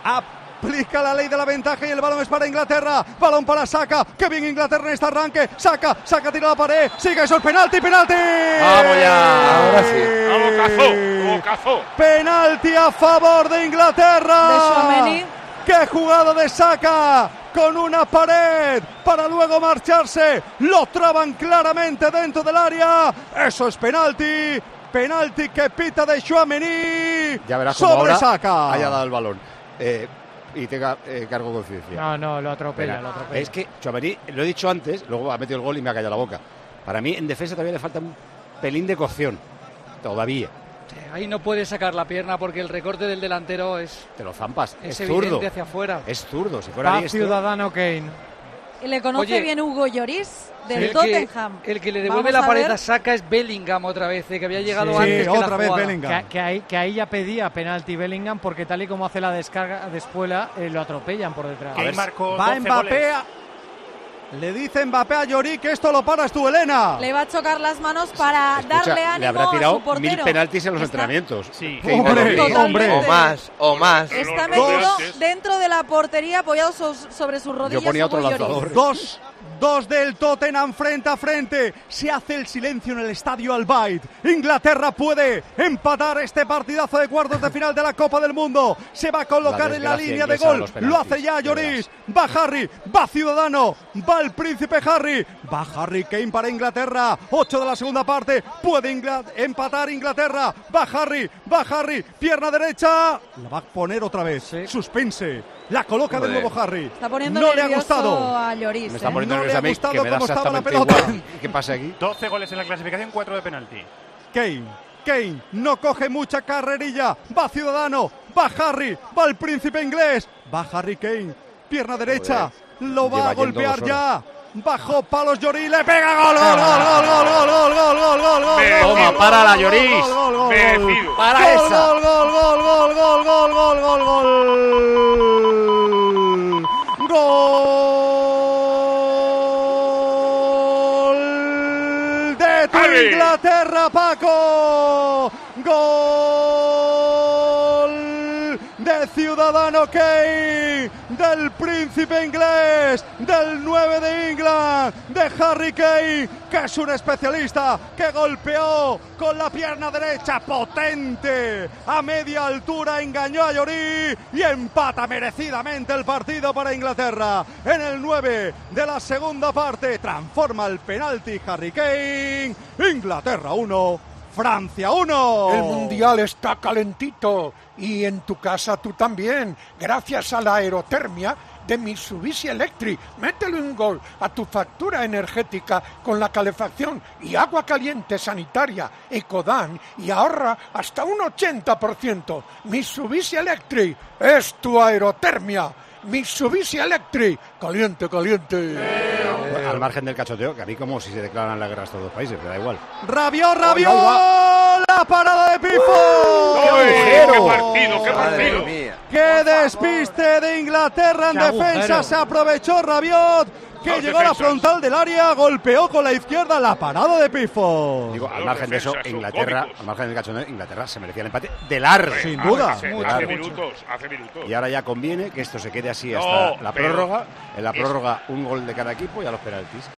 Aplica la ley de la ventaja y el balón es para Inglaterra. Balón para Saka. ¡Qué bien Inglaterra en este arranque! Saka tira la pared. Sigue eso, el penalti. ¡Vamos ya! Ahora sí. Lo cazó. Penalti a favor de Inglaterra. De Tchouaméni. ¡Qué jugada de Saka! Con una pared para luego marcharse. Lo traban claramente dentro del área. Eso es penalti. Penalti que pita de Tchouaméni. Ya verás cómo sobre ahora Saka. haya dado el balón. Y tenga cargo de conciencia. No, lo atropella. Es que Tchouaméni, lo he dicho antes, luego ha metido el gol y me ha callado la boca. Para mí, en defensa todavía le falta un pelín de cocción. Todavía. Ahí no puede sacar la pierna porque el recorte del delantero es... Te lo zampas. Es Es evidente zurdo. hacia afuera. Es zurdo. Si fuera Va diestro. Ciudadano Kane. Y le conoce Oye, bien Hugo Lloris del el Tottenham. el que le devuelve Vamos la a pared ver. a Saka es Bellingham otra vez, que había llegado Sí, antes que otra la vez jugada. Bellingham. Que ahí ya pedía penalti Bellingham porque tal y como hace la descarga de Espuela, lo atropellan por detrás. Que marcó Va 12 Mbappé. goles. Le dice Mbappé a Lloris que esto lo paras tú, Elena. Le va a chocar las manos para Escucha, darle le ánimo habrá a tirado su portero. 1000 penaltis en los Está- entrenamientos. Sí. Que Hombre, Lloris. hombre. O más. Está Los metido antes. dentro de la portería, apoyado sobre sus rodillas. Yo ponía otro Hugo Lloris. lanzador. Dos del Tottenham frente a frente. Se hace el silencio en el estadio Al Bayt. Inglaterra puede empatar este partidazo de cuartos de final de la Copa del Mundo. Se va a colocar La en la desgracia línea de inglesa de gol. los Lo penaltis, hace ya de Lloris. Va Harry, va Ciudadano, va el príncipe Harry. Va Harry Kane para Inglaterra. 8 de la segunda parte. Puede empatar Inglaterra. Va Harry. Pierna derecha. La va a poner otra vez. Sí. Suspense. La coloca de Joder. nuevo Harry. Está poniendo No le ha nervioso gustado. a Lloris. Me está ¿eh? poniendo No le nervioso ha a mí, gustado que me da cómo estaba la exactamente pelota. igual. ¿Qué pasa aquí? 12 goles en la clasificación, 4 de penalti. Kane no coge mucha carrerilla. Va Ciudadano, va Harry, va el príncipe inglés. Va Harry Kane, pierna derecha. Lo va Lleva a yendo golpear 2 ya. Bajo palos Lloris, le pega gol. Toma, para la Lloris. Merecido. Para esa. Gol de tu ¡Ale! Inglaterra, Paco. Gol de Ciudadano Kane, del príncipe inglés, del 9 de England, de Harry Kane, que es un especialista, que golpeó con la pierna derecha potente, a media altura, engañó a Lloris y empata merecidamente el partido para Inglaterra. En el 9 de la segunda parte transforma el penalti Harry Kane. Inglaterra 1, Francia 1. El mundial está calentito y en tu casa tú también, gracias a la aerotermia de Mitsubishi Electric. Métele un gol a tu factura energética con la calefacción y agua caliente sanitaria Ecodan y ahorra hasta un 80%. Mitsubishi Electric es tu aerotermia. Mitsubishi Electric, caliente. Al margen del cachoteo, que a mí como si se declaran la guerra a estos dos países, pero da igual. Rabiot, ahí va. la parada de Pickford. ¡Qué partido, qué Madre partido! mía. ¡Qué despiste de Inglaterra en ¡Qué defensa! agujero! Se aprovechó Rabiot, que Los llegó a la defensas. frontal del área, golpeó con la izquierda la parada de Pickford. Digo, al Los margen de eso, defensas son Inglaterra, cómicos. al margen del cachoteo, Inglaterra se merecía el empate de largo. Sin duda. Hace Mucho. minutos. Y ahora ya conviene que esto se quede así No, hasta la pero prórroga. En la es- prórroga un gol de cada equipo y a los penaltis.